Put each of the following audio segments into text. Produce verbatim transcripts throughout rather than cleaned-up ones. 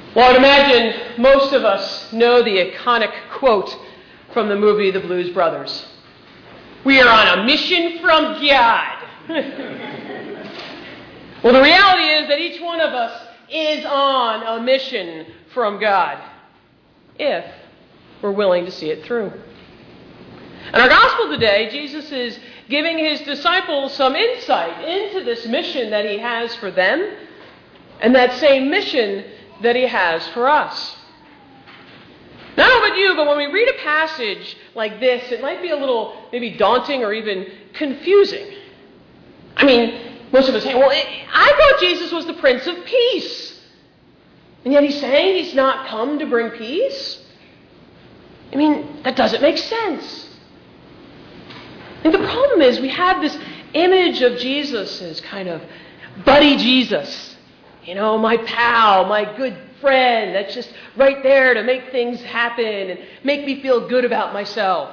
Well, I'd imagine most of us know the iconic quote from the movie The Blues Brothers. We are on a mission from God. Well, the reality is that each one of us is on a mission from God, if we're willing to see it through. In our gospel today, Jesus is giving his disciples some insight into this mission that he has for them, and that same mission that he has for us. Now, I don't know about you, but when we read a passage like this, it might be a little maybe daunting or even confusing. I mean, most of us say, well, I thought Jesus was the Prince of Peace. And yet he's saying he's not come to bring peace? I mean, that doesn't make sense. And the problem is we have this image of Jesus as kind of buddy Jesus. You know, my pal, my good friend, that's just right there to make things happen and make me feel good about myself.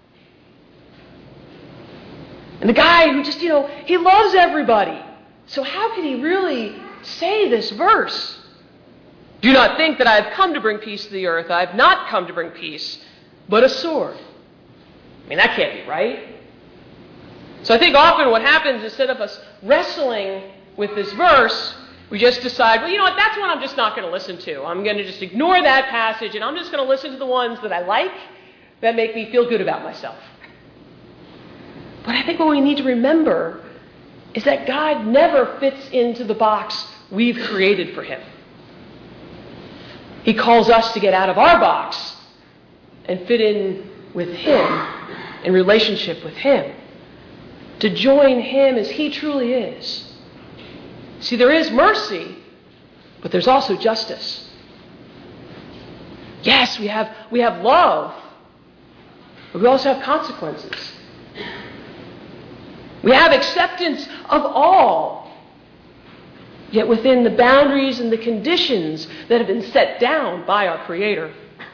And the guy who just, you know, he loves everybody. So how can he really say this verse? Do not think that I have come to bring peace to the earth. I have not come to bring peace, but a sword. I mean, that can't be right. So I think often what happens, instead of us wrestling with this verse, we just decide, well, you know what, that's one I'm just not going to listen to. I'm going to just ignore that passage, and I'm just going to listen to the ones that I like, that make me feel good about myself. But I think what we need to remember is that God never fits into the box we've created for him. He calls us to get out of our box and fit in with him, in relationship with him, to join him as he truly is. See, there is mercy, but there's also justice. Yes, we have, we have love, but we also have consequences. We have acceptance of all, yet within the boundaries and the conditions that have been set down by our Creator.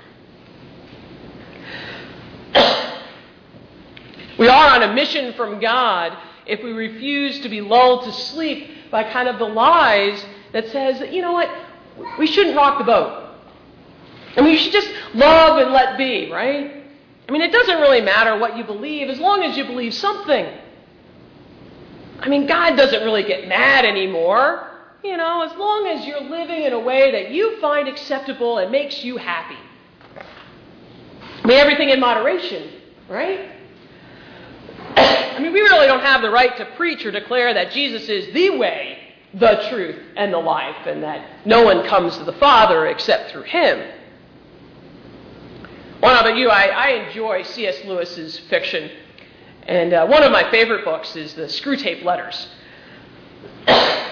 We are on a mission from God if we refuse to be lulled to sleep by kind of the lies that says, that, you know what, we shouldn't rock the boat. I mean, you should just love and let be, right? I mean, it doesn't really matter what you believe as long as you believe something. I mean, God doesn't really get mad anymore, you know, as long as you're living in a way that you find acceptable and makes you happy. I mean, everything in moderation, right? I mean, we really don't have the right to preach or declare that Jesus is the way, the truth, and the life, and that no one comes to the Father except through him. Well, how about you? I, I enjoy C S Lewis's fiction, and uh, one of my favorite books is the Screwtape Letters. Now,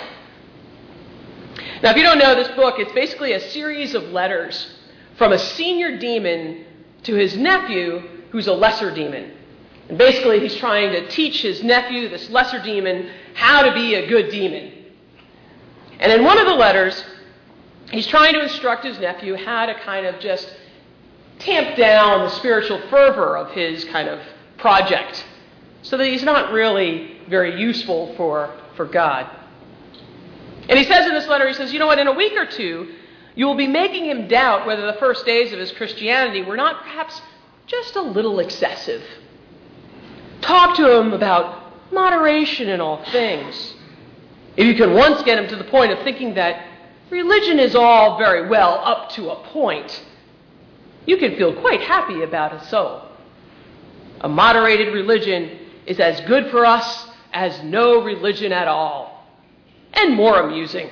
if you don't know this book, it's basically a series of letters from a senior demon to his nephew, who's a lesser demon. And basically, he's trying to teach his nephew, this lesser demon, how to be a good demon. And in one of the letters, he's trying to instruct his nephew how to kind of just tamp down the spiritual fervor of his kind of project so that he's not really very useful for, for God. And he says in this letter, he says, you know what, in a week or two, you will be making him doubt whether the first days of his Christianity were not perhaps just a little excessive. Talk to him about moderation in all things. If you can once get him to the point of thinking that religion is all very well up to a point, you can feel quite happy about it so. A moderated religion is as good for us as no religion at all, and more amusing.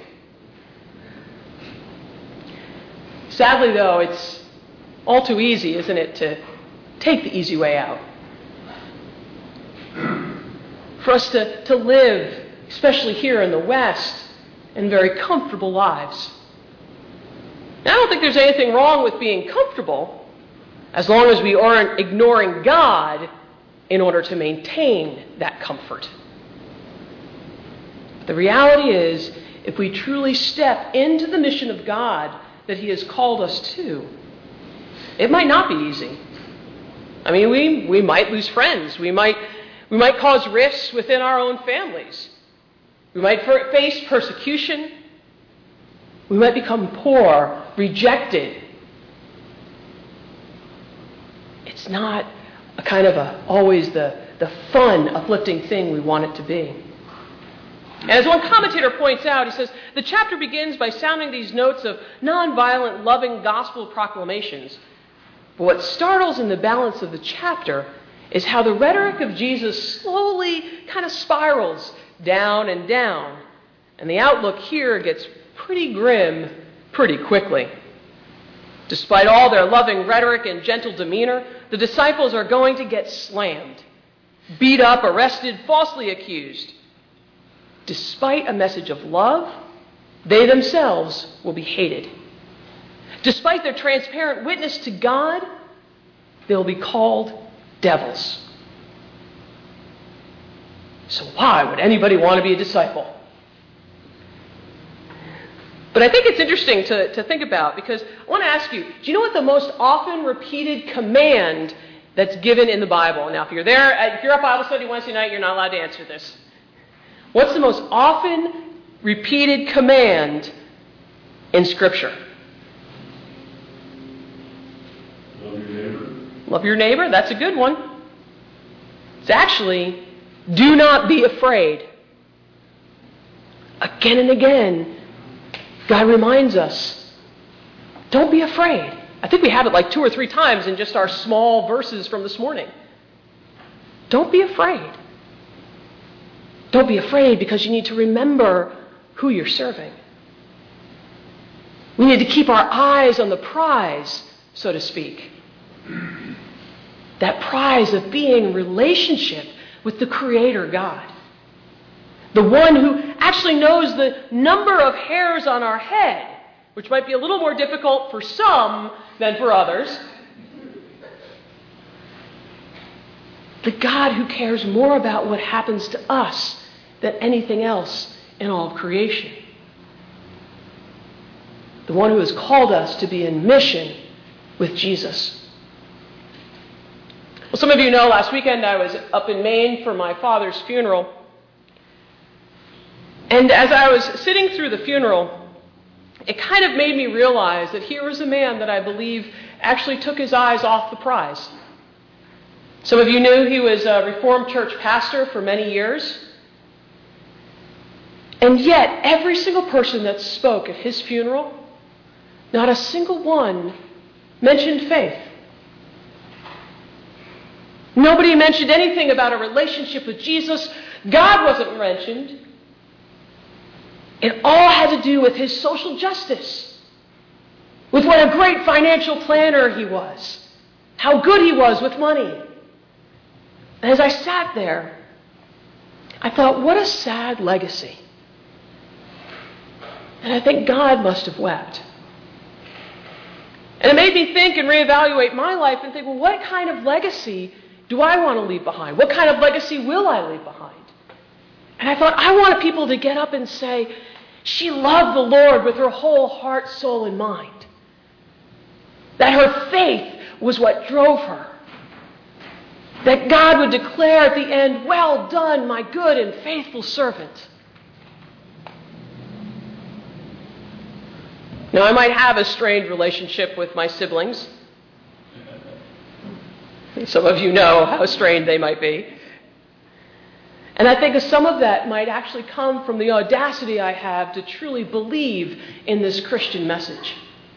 Sadly, though, it's all too easy, isn't it, to take the easy way out. For us to, to live, especially here in the West, in very comfortable lives. Now, I don't think there's anything wrong with being comfortable as long as we aren't ignoring God in order to maintain that comfort. But the reality is, if we truly step into the mission of God that he has called us to, it might not be easy. I mean, we, we might lose friends. We might, we might cause rifts within our own families. We might face persecution. We might become poor, rejected. It's not a kind of a, always the, the fun, uplifting thing we want it to be. And as one commentator points out, he says, the chapter begins by sounding these notes of nonviolent, loving gospel proclamations. But what startles in the balance of the chapter is how the rhetoric of Jesus slowly kind of spirals down and down. And the outlook here gets pretty grim pretty quickly. Despite all their loving rhetoric and gentle demeanor, the disciples are going to get slammed, beat up, arrested, falsely accused. Despite a message of love, they themselves will be hated. Despite their transparent witness to God, they'll be called devils. So why would anybody want to be a disciple? But I think it's interesting to, to think about, because I want to ask you, do you know what the most often repeated command that's given in the Bible? Now, if you're there, if you're at Bible study Wednesday night, you're not allowed to answer this. What's the most often repeated command in Scripture? Love your neighbor. Love your neighbor, that's a good one. It's actually, do not be afraid. Again and again, God reminds us, don't be afraid. I think we have it like two or three times in just our small verses from this morning. Don't be afraid. Don't be afraid because you need to remember who you're serving. We need to keep our eyes on the prize, so to speak. That prize of being in relationship with the Creator God. The one who actually knows the number of hairs on our head, which might be a little more difficult for some than for others. The God who cares more about what happens to us than anything else in all of creation. The one who has called us to be in mission with Jesus. Well, some of you know last weekend I was up in Maine for my father's funeral. And as I was sitting through the funeral, it kind of made me realize that here was a man that I believe actually took his eyes off the prize. Some of you knew he was a Reformed church pastor for many years. And yet, every single person that spoke at his funeral, not a single one mentioned faith. Nobody mentioned anything about a relationship with Jesus. God wasn't mentioned. It all had to do with his social justice, with what a great financial planner he was, how good he was with money. And as I sat there, I thought, what a sad legacy. And I think God must have wept. And it made me think and reevaluate my life and think, well, what kind of legacy do I want to leave behind? What kind of legacy will I leave behind? And I thought, I want people to get up and say, she loved the Lord with her whole heart, soul, and mind. That her faith was what drove her. That God would declare at the end, well done, my good and faithful servant. Now, I might have a strained relationship with my siblings. Some of you know how strained they might be. And I think some of that might actually come from the audacity I have to truly believe in this Christian message.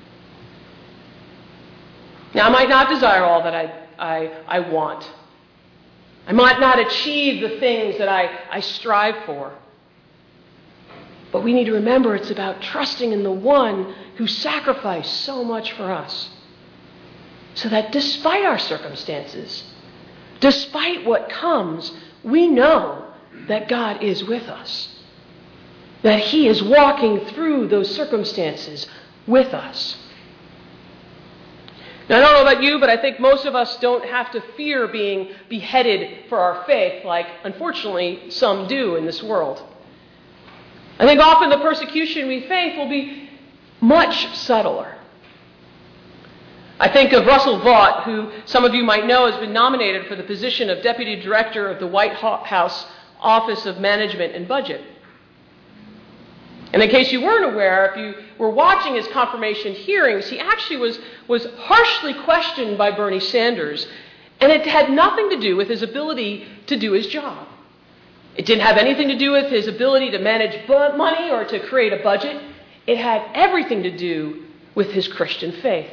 Now, I might not desire all that I, I, I want. I might not achieve the things that I, I strive for. But we need to remember it's about trusting in the one who sacrificed so much for us. So that despite our circumstances, despite what comes, we know that God is with us. That He is walking through those circumstances with us. Now, I don't know about you, but I think most of us don't have to fear being beheaded for our faith like, unfortunately, some do in this world. I think often the persecution we face will be much subtler. I think of Russell Vought, who some of you might know has been nominated for the position of Deputy Director of the White House Office of Management and Budget. And in case you weren't aware, if you were watching his confirmation hearings, he actually was, was harshly questioned by Bernie Sanders, and it had nothing to do with his ability to do his job. It didn't have anything to do with his ability to manage bu- money or to create a budget. It had everything to do with his Christian faith.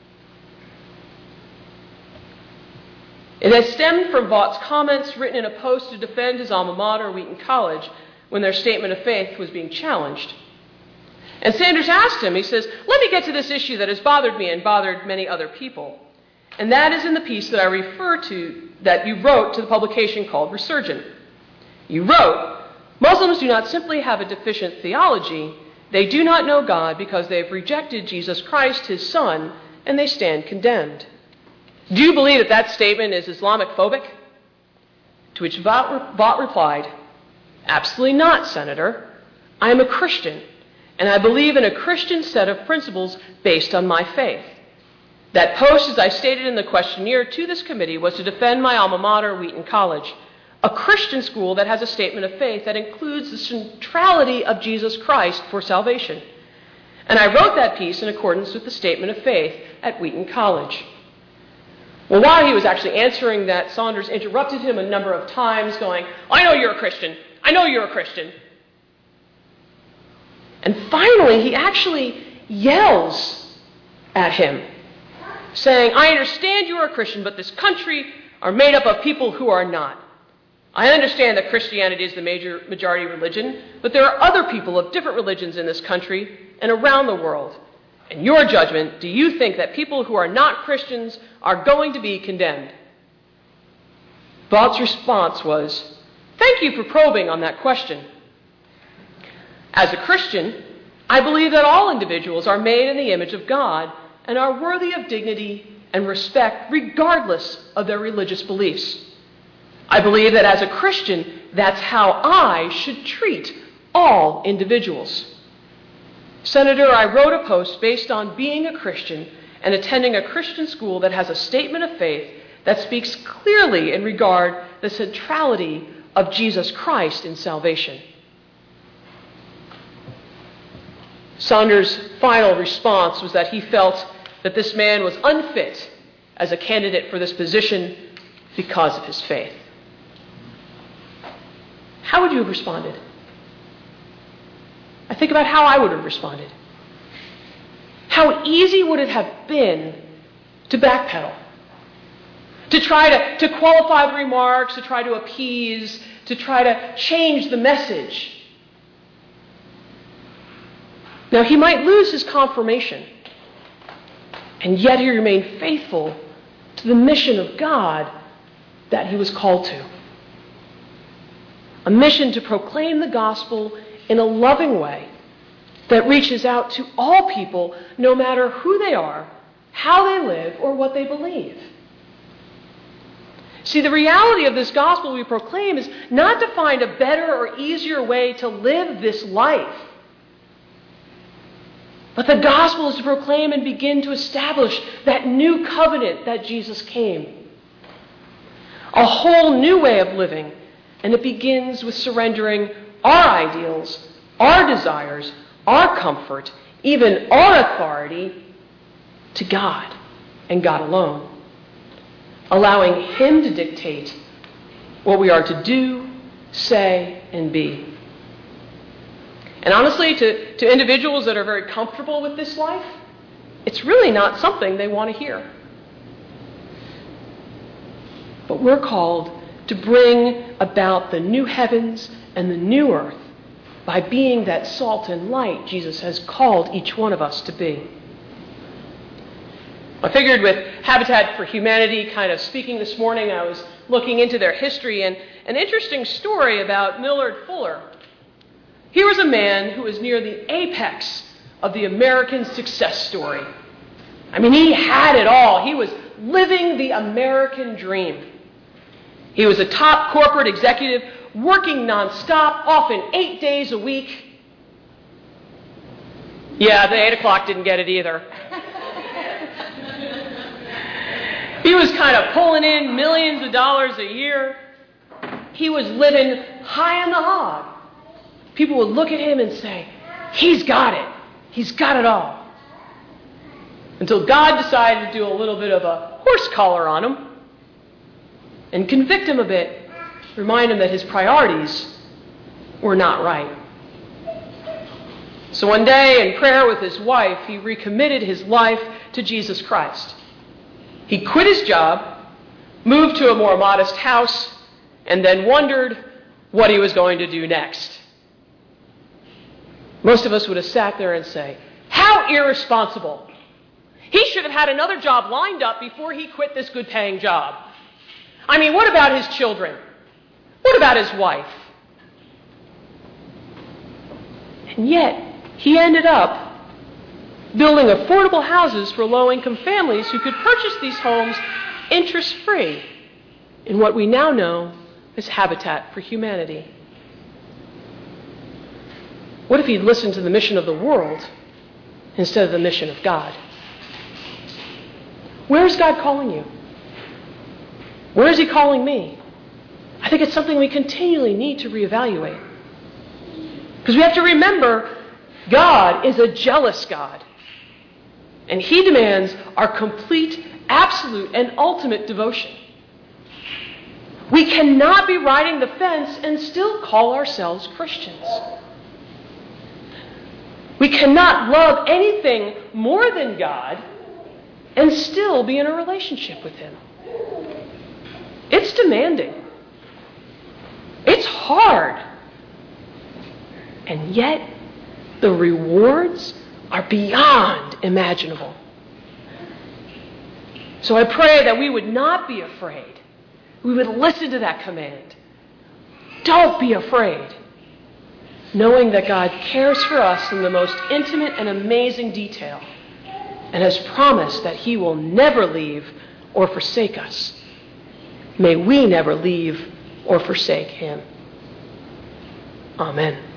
It has stemmed from Vaught's comments written in a post to defend his alma mater, Wheaton College, when their statement of faith was being challenged. And Sanders asked him, he says, let me get to this issue that has bothered me and bothered many other people. And that is in the piece that I refer to, that you wrote to the publication called Resurgent. You wrote, Muslims do not simply have a deficient theology, they do not know God because they have rejected Jesus Christ, his Son, and they stand condemned. Do you believe that that statement is Islamic phobic? To which Vaught, Vaught replied, absolutely not, Senator. I am a Christian, and I believe in a Christian set of principles based on my faith. That post, as I stated in the questionnaire to this committee, was to defend my alma mater, Wheaton College, a Christian school that has a statement of faith that includes the centrality of Jesus Christ for salvation. And I wrote that piece in accordance with the statement of faith at Wheaton College. Well, while he was actually answering that, Saunders interrupted him a number of times, going, I know you're a Christian. I know you're a Christian. And finally, he actually yells at him, saying, I understand you are a Christian, but this country are made up of people who are not. I understand that Christianity is the major majority religion, but there are other people of different religions in this country and around the world. In your judgment, do you think that people who are not Christians are going to be condemned? Vaught's response was, thank you for probing on that question. As a Christian, I believe that all individuals are made in the image of God and are worthy of dignity and respect regardless of their religious beliefs. I believe that as a Christian, that's how I should treat all individuals. Senator, I wrote a post based on being a Christian and attending a Christian school that has a statement of faith that speaks clearly in regard to the centrality of Jesus Christ in salvation. Saunders' final response was that he felt that this man was unfit as a candidate for this position because of his faith. How would you have responded? I think about how I would have responded. How easy would it have been to backpedal? To try to, to qualify the remarks, to try to appease, to try to change the message. Now, he might lose his confirmation, and yet he remained faithful to the mission of God that he was called to. A mission to proclaim the gospel in a loving way that reaches out to all people, no matter who they are, how they live, or what they believe. See, the reality of this gospel we proclaim is not to find a better or easier way to live this life, but the gospel is to proclaim and begin to establish that new covenant that Jesus came. A whole new way of living. And it begins with surrendering our ideals, our desires, our comfort, even our authority to God and God alone. Allowing Him to dictate what we are to do, say, and be. And honestly, to, to individuals that are very comfortable with this life, it's really not something they want to hear. But we're called to bring about the new heavens and the new earth by being that salt and light Jesus has called each one of us to be. I figured with Habitat for Humanity kind of speaking this morning, I was looking into their history, and an interesting story about Millard Fuller. Here was a man who was near the apex of the American success story. I mean, he had it all. He was living the American dream. He was a top corporate executive, working nonstop, often eight days a week. Yeah, the eight o'clock didn't get it either. He was kind of pulling in millions of dollars a year. He was living high on the hog. People would look at him and say, He's got it. He's got it all. Until God decided to do a little bit of a horse collar on him and convict him a bit, remind him that his priorities were not right. So one day, in prayer with his wife, he recommitted his life to Jesus Christ. He quit his job, moved to a more modest house, and then wondered what he was going to do next. Most of us would have sat there and say, how irresponsible. He should have had another job lined up before he quit this good-paying job. I mean, what about his children? What about his wife? And yet, he ended up building affordable houses for low-income families who could purchase these homes interest-free in what we now know as Habitat for Humanity. What if he'd listened to the mission of the world instead of the mission of God? Where is God calling you? Where is he calling me? I think it's something we continually need to reevaluate. Because we have to remember, God is a jealous God. And he demands our complete, absolute, and ultimate devotion. We cannot be riding the fence and still call ourselves Christians. We cannot love anything more than God and still be in a relationship with him. It's demanding. It's hard. And yet, the rewards are beyond imaginable. So I pray that we would not be afraid. We would listen to that command. Don't be afraid. Knowing that God cares for us in the most intimate and amazing detail and has promised that he will never leave or forsake us. May we never leave or forsake him. Amen.